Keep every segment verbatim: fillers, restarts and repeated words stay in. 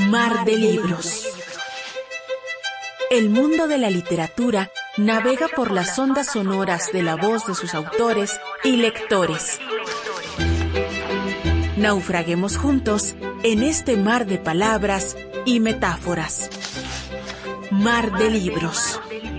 Mar de libros. El mundo de la literatura navega por las ondas sonoras de la voz de sus autores y lectores. Naufraguemos juntos en este mar de palabras y metáforas. Mar de libros.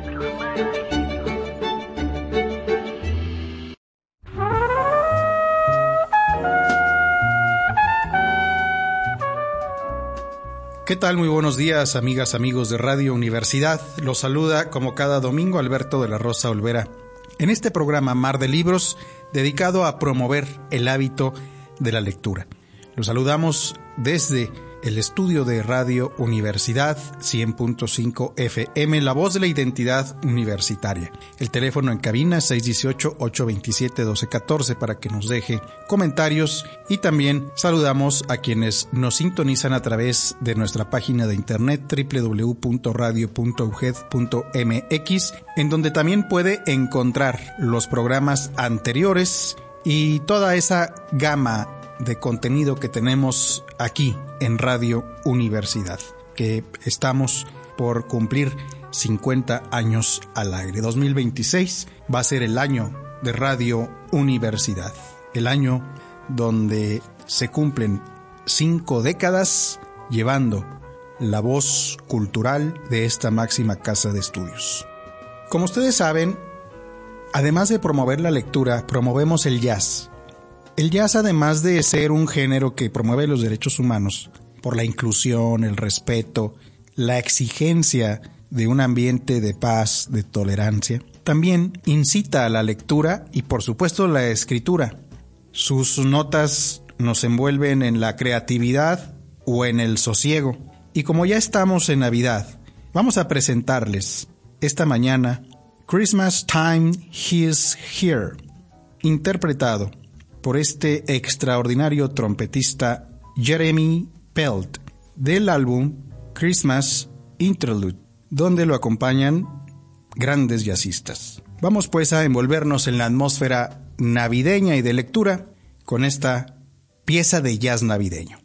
¿Qué tal? Muy buenos días, amigas, amigos de Radio Universidad. Los saluda, como cada domingo, Alberto de la Rosa Olvera, en este programa Mar de Libros, dedicado a promover el hábito de la lectura. Los saludamos desde el estudio de Radio Universidad cien punto cinco F M, la voz de la identidad universitaria. El teléfono en cabina seis uno ocho, ocho dos siete, uno dos uno cuatro para que nos deje comentarios, y también saludamos a quienes nos sintonizan a través de nuestra página de internet doble u doble u doble u punto radio punto u g e d punto m x, en donde también puede encontrar los programas anteriores y toda esa gama de contenido que tenemos aquí en Radio Universidad, que estamos por cumplir cincuenta años al aire. dos mil veintiséis va a ser el año de Radio Universidad, el año donde se cumplen cinco décadas llevando la voz cultural de esta máxima casa de estudios. Como ustedes saben, además de promover la lectura, promovemos el jazz. El jazz, además de ser un género que promueve los derechos humanos por la inclusión, el respeto, la exigencia de un ambiente de paz, de tolerancia, también incita a la lectura y, por supuesto, la escritura. Sus notas nos envuelven en la creatividad o en el sosiego. Y como ya estamos en Navidad, vamos a presentarles esta mañana Christmas Time Is Here, interpretado por este extraordinario trompetista Jeremy Pelt, del álbum Christmas Interlude, donde lo acompañan grandes jazzistas. Vamos pues a envolvernos en la atmósfera navideña y de lectura con esta pieza de jazz navideño.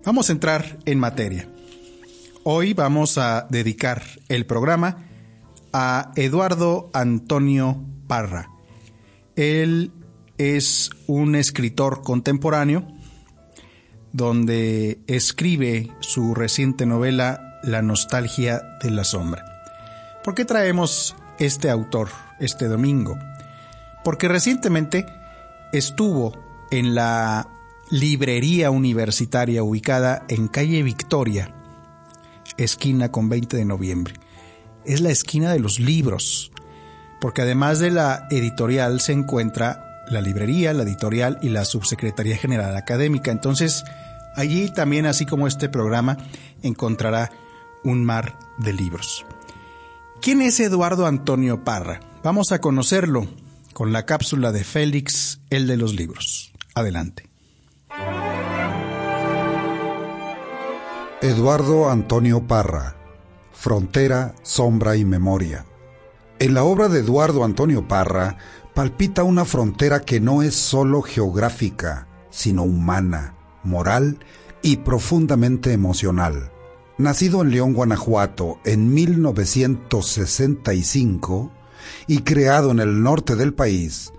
Vamos a entrar en materia. Hoy vamos a dedicar el programa a Eduardo Antonio Parra. Él es un escritor contemporáneo donde escribe su reciente novela La nostalgia de la sombra. ¿Por qué traemos este autor este domingo? Porque recientemente estuvo en la librería universitaria ubicada en calle Victoria, esquina con veinte de noviembre. Es la esquina de los libros, porque además de la editorial se encuentra la librería, la editorial y la Subsecretaría General Académica. Entonces, allí también, así como este programa, encontrará un mar de libros. ¿Quién es Eduardo Antonio Parra? Vamos a conocerlo con la cápsula de Félix, el de los libros. Adelante. Eduardo Antonio Parra, Frontera, Sombra y Memoria. En la obra de Eduardo Antonio Parra palpita una frontera que no es solo geográfica, sino humana, moral y profundamente emocional. Nacido en León, Guanajuato, en mil novecientos sesenta y cinco y creado en el norte del país,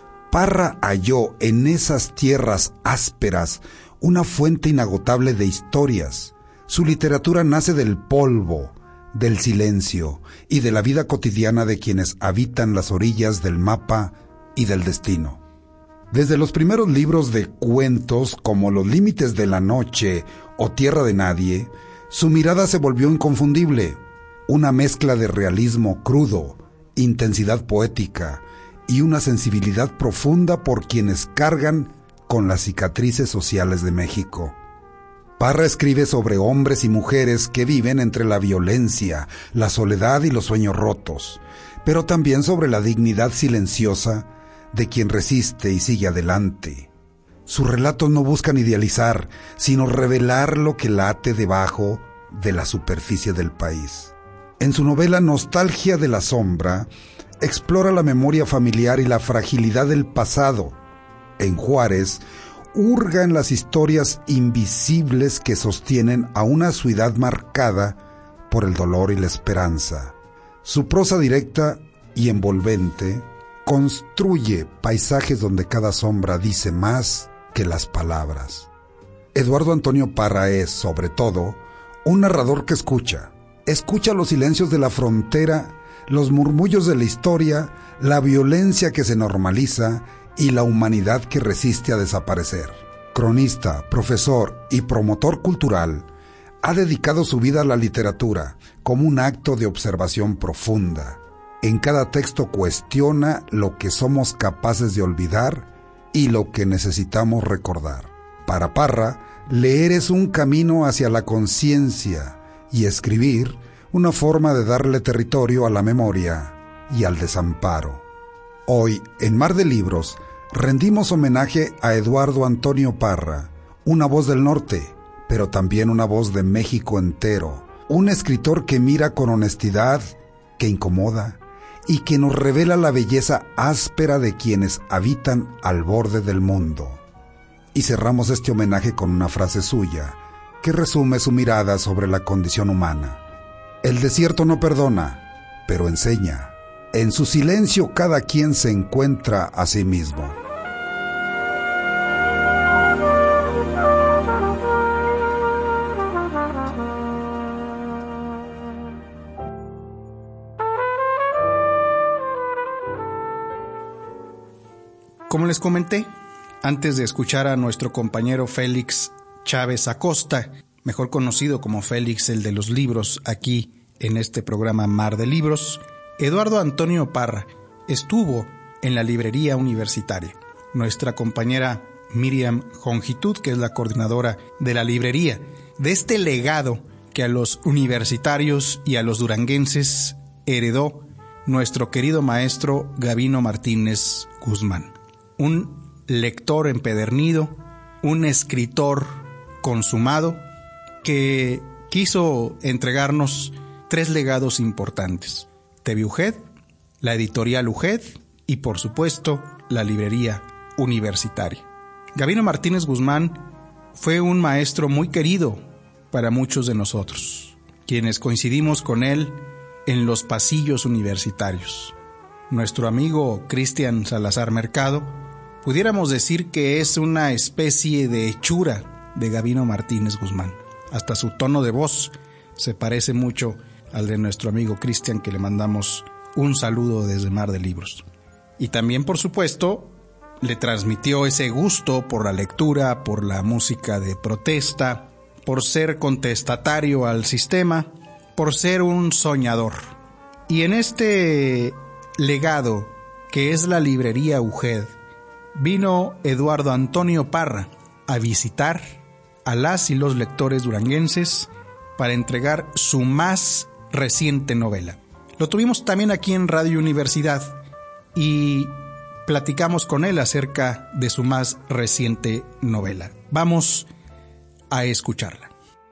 Parra halló en esas tierras ásperas una fuente inagotable de historias. Su literatura nace del polvo, del silencio y de la vida cotidiana de quienes habitan las orillas del mapa y del destino. Desde los primeros libros de cuentos como Los límites de la noche o Tierra de nadie, su mirada se volvió inconfundible, una mezcla de realismo crudo, intensidad poética y una sensibilidad profunda por quienes cargan con las cicatrices sociales de México. Parra escribe sobre hombres y mujeres que viven entre la violencia, la soledad y los sueños rotos, pero también sobre la dignidad silenciosa de quien resiste y sigue adelante. Sus relatos no buscan idealizar, sino revelar lo que late debajo de la superficie del país. En su novela Nostalgia de la sombra, explora la memoria familiar y la fragilidad del pasado. En Juárez, hurga en las historias invisibles que sostienen a una ciudad marcada por el dolor y la esperanza. Su prosa directa y envolvente construye paisajes donde cada sombra dice más que las palabras. Eduardo Antonio Parra es, sobre todo, un narrador que escucha. Escucha los silencios de la frontera, los murmullos de la historia, la violencia que se normaliza y la humanidad que resiste a desaparecer. Cronista, profesor y promotor cultural, ha dedicado su vida a la literatura como un acto de observación profunda. En cada texto cuestiona lo que somos capaces de olvidar y lo que necesitamos recordar. Para Parra, leer es un camino hacia la conciencia y escribir una forma de darle territorio a la memoria y al desamparo. Hoy, en Mar de Libros, rendimos homenaje a Eduardo Antonio Parra, una voz del norte, pero también una voz de México entero, un escritor que mira con honestidad, que incomoda y que nos revela la belleza áspera de quienes habitan al borde del mundo. Y cerramos este homenaje con una frase suya, que resume su mirada sobre la condición humana. El desierto no perdona, pero enseña. En su silencio cada quien se encuentra a sí mismo. Como les comenté, antes de escuchar a nuestro compañero Félix Chávez Acosta, mejor conocido como Félix el de los libros, aquí en este programa Mar de Libros, Eduardo Antonio Parra estuvo en la librería universitaria. Nuestra compañera Miriam Jongitud, que es la coordinadora de la librería, de este legado que a los universitarios y a los duranguenses heredó nuestro querido maestro Gabino Martínez Guzmán. Un lector empedernido, un escritor consumado que quiso entregarnos tres legados importantes: T V U G E D, la editorial U G E D y, por supuesto, la librería universitaria. Gabino Martínez Guzmán fue un maestro muy querido para muchos de nosotros, quienes coincidimos con él en los pasillos universitarios. Nuestro amigo Cristian Salazar Mercado, pudiéramos decir que es una especie de hechura de Gabino Martínez Guzmán. Hasta su tono de voz se parece mucho al de nuestro amigo Cristian, que le mandamos un saludo desde Mar de Libros. Y también, por supuesto, le transmitió ese gusto por la lectura, por la música de protesta, por ser contestatario al sistema, por ser un soñador. Y en este legado, que es la librería U G E D, vino Eduardo Antonio Parra a visitar a las y los lectores duranguenses para entregar su más reciente novela. Lo tuvimos también aquí en Radio Universidad y platicamos con él acerca de su más reciente novela. Vamos a escucharla.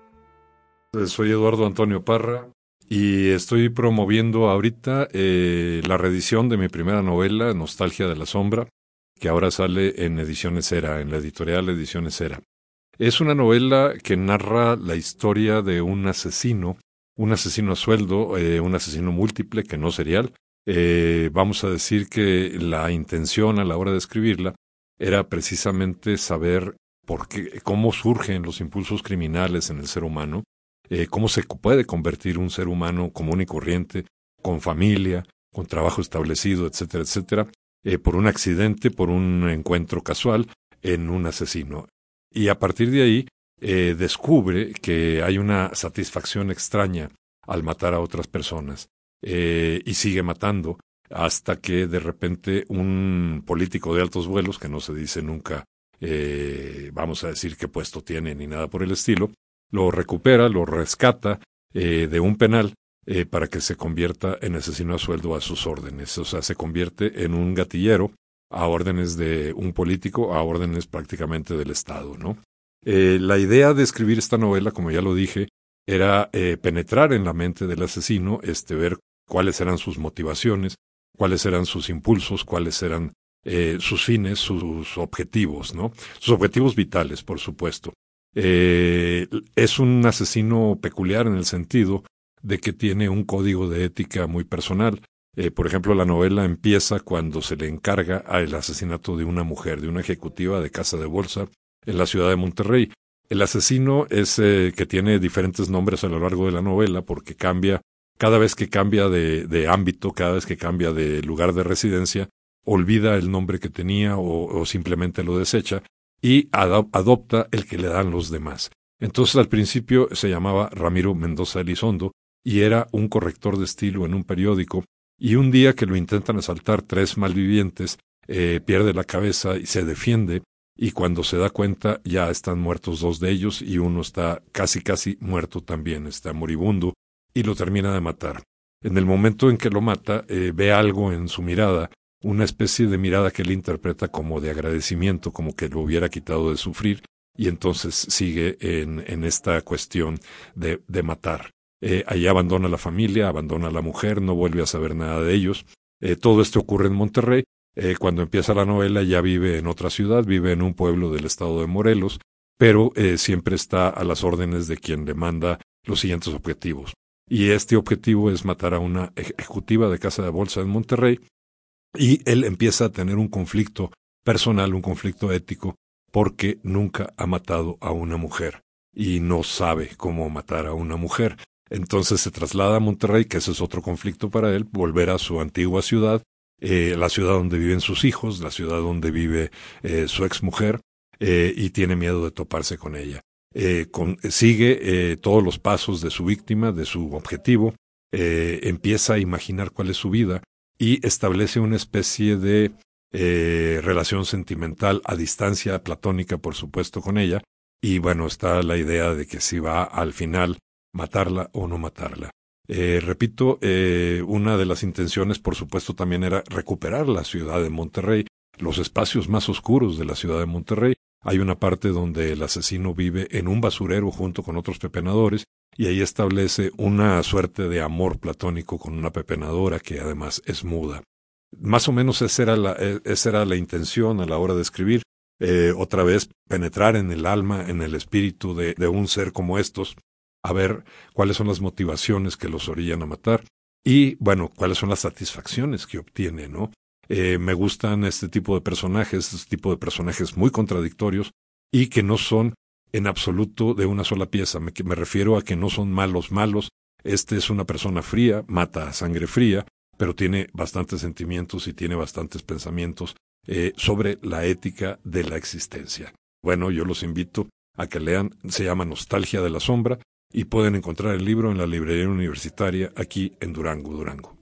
Soy Eduardo Antonio Parra y estoy promoviendo ahorita eh, la reedición de mi primera novela, Nostalgia de la Sombra, que ahora sale en Ediciones Era, en la editorial Ediciones Era. Es una novela que narra la historia de un asesino, un asesino a sueldo, eh, un asesino múltiple, que no serial. Eh, vamos a decir que la intención a la hora de escribirla era precisamente saber por qué, cómo surgen los impulsos criminales en el ser humano, eh, cómo se puede convertir un ser humano común y corriente, con familia, con trabajo establecido, etcétera, etcétera, eh, por un accidente, por un encuentro casual, en un asesino. Y a partir de ahí eh, descubre que hay una satisfacción extraña al matar a otras personas. Eh, y sigue matando hasta que de repente un político de altos vuelos, que no se dice nunca, eh, vamos a decir qué puesto tiene ni nada por el estilo, lo recupera, lo rescata eh, de un penal eh, para que se convierta en asesino a sueldo a sus órdenes. O sea, se convierte en un gatillero a órdenes de un político, a órdenes prácticamente del Estado, ¿no? Eh, la idea de escribir esta novela, como ya lo dije, era eh, penetrar en la mente del asesino, este, ver cuáles eran sus motivaciones, cuáles eran sus impulsos, cuáles eran eh, sus fines, sus objetivos, ¿no? Sus objetivos vitales, por supuesto. Eh, es un asesino peculiar en el sentido de que tiene un código de ética muy personal. Eh, por ejemplo, la novela empieza cuando se le encarga el asesinato de una mujer, de una ejecutiva de casa de bolsa en la ciudad de Monterrey. El asesino es eh, que tiene diferentes nombres a lo largo de la novela porque cambia, cada vez que cambia de, de ámbito, cada vez que cambia de lugar de residencia, olvida el nombre que tenía o, o simplemente lo desecha y adop- adopta el que le dan los demás. Entonces al principio se llamaba Ramiro Mendoza Elizondo y era un corrector de estilo en un periódico, y un día que lo intentan asaltar tres malvivientes, eh, pierde la cabeza y se defiende, y cuando se da cuenta ya están muertos dos de ellos y uno está casi casi muerto también, está moribundo, y lo termina de matar. En el momento en que lo mata, eh, ve algo en su mirada, una especie de mirada que él interpreta como de agradecimiento, como que lo hubiera quitado de sufrir, y entonces sigue en, en esta cuestión de, de matar. Eh, ahí abandona la familia, abandona a la mujer, no vuelve a saber nada de ellos. Eh, todo esto ocurre en Monterrey. Eh, cuando empieza la novela ya vive en otra ciudad, vive en un pueblo del estado de Morelos, pero eh, siempre está a las órdenes de quien le manda los siguientes objetivos. Y este objetivo es matar a una ejecutiva de casa de bolsa en Monterrey, y él empieza a tener un conflicto personal, un conflicto ético, porque nunca ha matado a una mujer y no sabe cómo matar a una mujer. Entonces se traslada a Monterrey, que ese es otro conflicto para él, volver a su antigua ciudad, eh, la ciudad donde viven sus hijos, la ciudad donde vive eh, su exmujer, eh, y tiene miedo de toparse con ella. Eh, con, sigue eh, todos los pasos de su víctima, de su objetivo, eh, empieza a imaginar cuál es su vida y establece una especie de eh, relación sentimental a distancia, platónica por supuesto, con ella, y bueno, está la idea de que si va al final matarla o no matarla. Eh, repito, eh, una de las intenciones, por supuesto, también era recuperar la ciudad de Monterrey, los espacios más oscuros de la ciudad de Monterrey. Hay una parte donde el asesino vive en un basurero junto con otros pepenadores, y ahí establece una suerte de amor platónico con una pepenadora que además es muda. Más o menos esa era la, esa era la intención a la hora de escribir. eh, otra vez penetrar en el alma, en el espíritu de, de un ser como estos, a ver cuáles son las motivaciones que los orillan a matar y, bueno, cuáles son las satisfacciones que obtiene, ¿no? Eh, me gustan este tipo de personajes, este tipo de personajes muy contradictorios y que no son en absoluto de una sola pieza. Me, me refiero a que no son malos malos. Este es una persona fría, mata a sangre fría, pero tiene bastantes sentimientos y tiene bastantes pensamientos eh, sobre la ética de la existencia. Bueno, yo los invito a que lean, se llama Nostalgia de la Sombra, y pueden encontrar el libro en la librería universitaria aquí en Durango, Durango.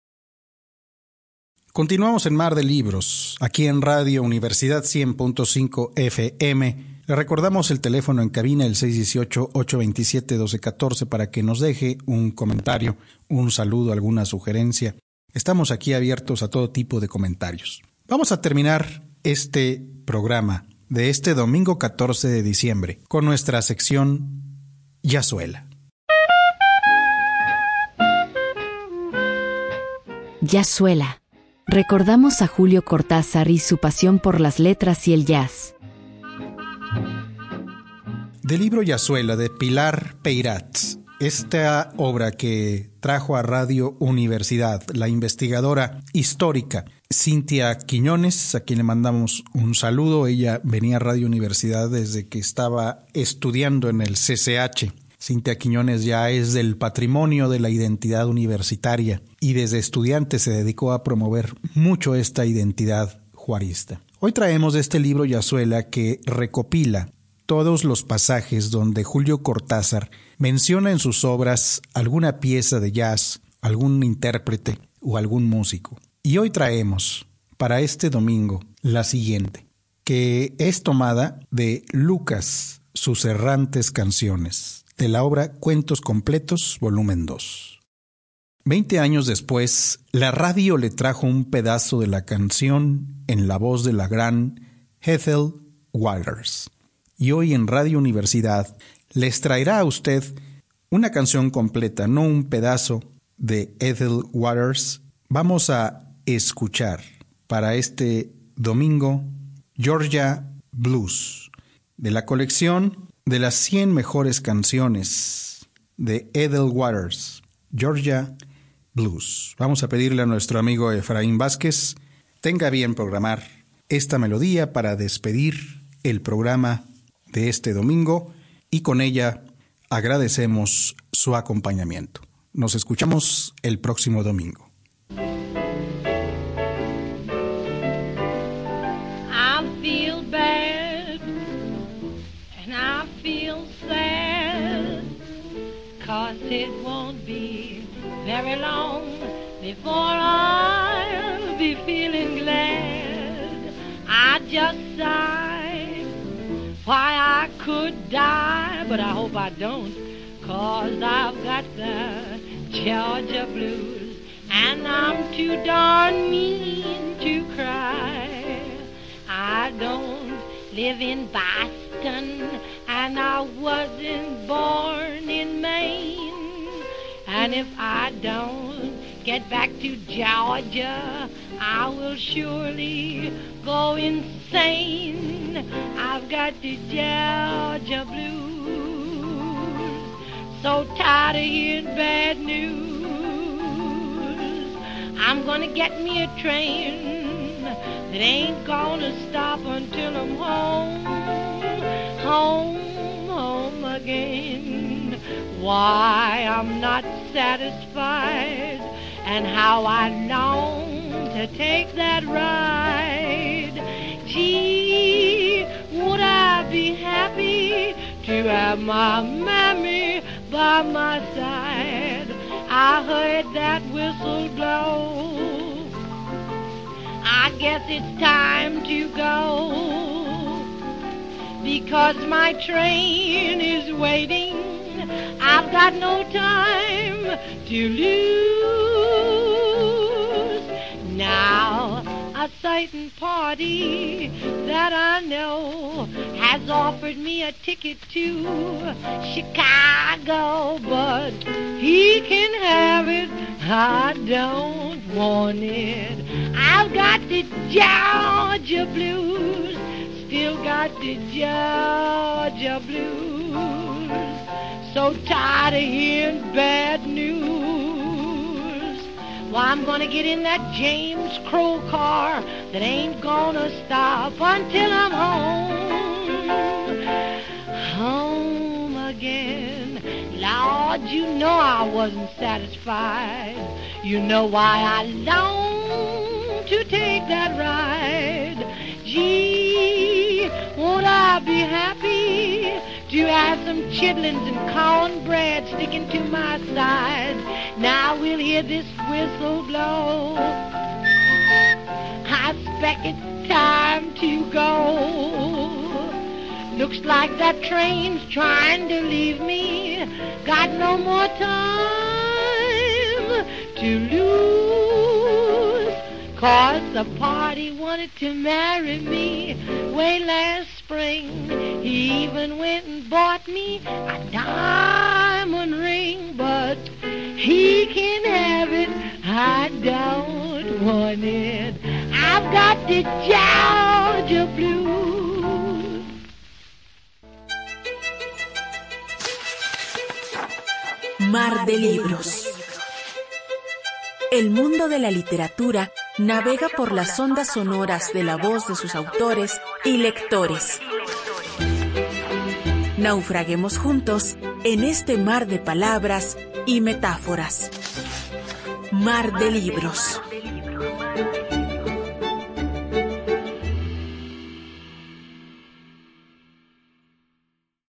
Continuamos en Mar de Libros, aquí en Radio Universidad cien punto cinco F M. Le recordamos el teléfono en cabina, el seis uno ocho, ocho dos siete, uno dos uno cuatro, para que nos deje un comentario, un saludo, alguna sugerencia. Estamos aquí abiertos a todo tipo de comentarios. Vamos a terminar este programa de este domingo catorce de diciembre con nuestra sección Yazuela. Yazuela. Recordamos a Julio Cortázar y su pasión por las letras y el jazz. Del libro Yazuela de Pilar Peirats, esta obra que trajo a Radio Universidad la investigadora histórica Cintia Quiñones, a quien le mandamos un saludo. Ella venía a Radio Universidad desde que estaba estudiando en el C C H. Cintia Quiñones ya es del patrimonio de la identidad universitaria y desde estudiante se dedicó a promover mucho esta identidad juarista. Hoy traemos este libro Yazuela que recopila todos los pasajes donde Julio Cortázar menciona en sus obras alguna pieza de jazz, algún intérprete o algún músico. Y hoy traemos para este domingo la siguiente, que es tomada de Lucas, sus errantes canciones, de la obra Cuentos Completos, volumen dos. Veinte años después, la radio le trajo un pedazo de la canción en la voz de la gran Ethel Waters. Y hoy en Radio Universidad les traerá a usted una canción completa, no un pedazo de Ethel Waters. Vamos a escuchar para este domingo Georgia Blues, de la colección de las cien mejores canciones de Ethel Waters, Georgia Blues. Vamos a pedirle a nuestro amigo Efraín Vázquez tenga bien programar esta melodía para despedir el programa de este domingo y con ella agradecemos su acompañamiento. Nos escuchamos el próximo domingo. I feel bad and I feel sad, 'cause it won't be very long before I'll be feeling glad. I just sigh, why I could die, but I hope I don't, 'cause I've got the Georgia blues, and I'm too darn mean to cry. I don't live in Boston, and I wasn't born in Maine, and if I don't get back to Georgia, I will surely go insane. I've got the Georgia blues, so tired of hearing bad news. I'm gonna get me a train that ain't gonna stop until I'm home, home, home again. Why I'm not satisfied, and how I long to take that ride. Gee, would I be happy to have my mammy by my side? I heard that whistle blow, I guess it's time to go, because my train is waiting. I've got no time to lose. Now a certain party that I know has offered me a ticket to Chicago, but he can have it, I don't want it. I've got the Georgia blues, still got the Georgia blues. So tired of hearing bad news. Well, I'm gonna get in that James Crow car that ain't gonna stop until I'm home. Home again. Lord, you know I wasn't satisfied. You know why I long to take that ride. Gee, won't I be happy to have some chitlins and cornbread sticking to my side. Now we'll hear this whistle blow. I expect it's time to go. Looks like that train's trying to leave me. Got no more time to lose. 'Cause the party wanted to marry me way last spring. He even went and bought me a diamond ring. But he can have it, I don't want it. I've got the Georgia blues. Mar de libros. El mundo de la literatura navega por las ondas sonoras de la voz de sus autores y lectores. Naufraguemos juntos en este mar de palabras y metáforas. Mar de libros.